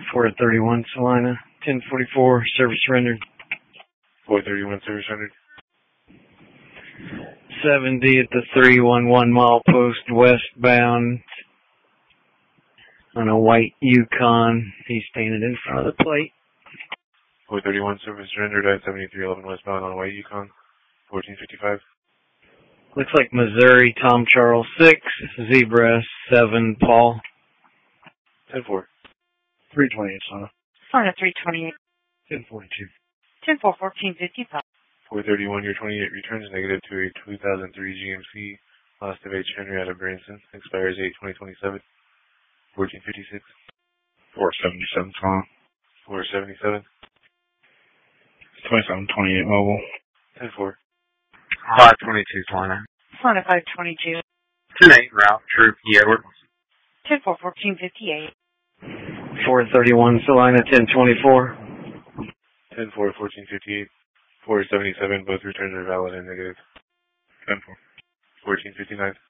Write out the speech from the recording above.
431 Salina, 1044, service rendered. 431, service rendered. 70 at the 311 mile post westbound on a white Yukon. He's standing in front of the plate. 431, service rendered at 7311 westbound on a white Yukon. 1455. Looks like Missouri, Tom Charles 6, Zebra 7, Paul. 10-4. 328, Salina. Salina 328. 1042. 10-4, 1455. 431, your 28 returns negative to a 2003 GMC lost of H. Henry out of Branson. Expires 8/2027. 1456. 477, Salina. 477. 2728 mobile. 10-4. 522, Salina. Salina 522. 28 route, Troop E. Edward. 10-4, 1458. 431 Salina, 1024. 10-4, 1458. 477, both returns are valid and negative. 10-4. 1459.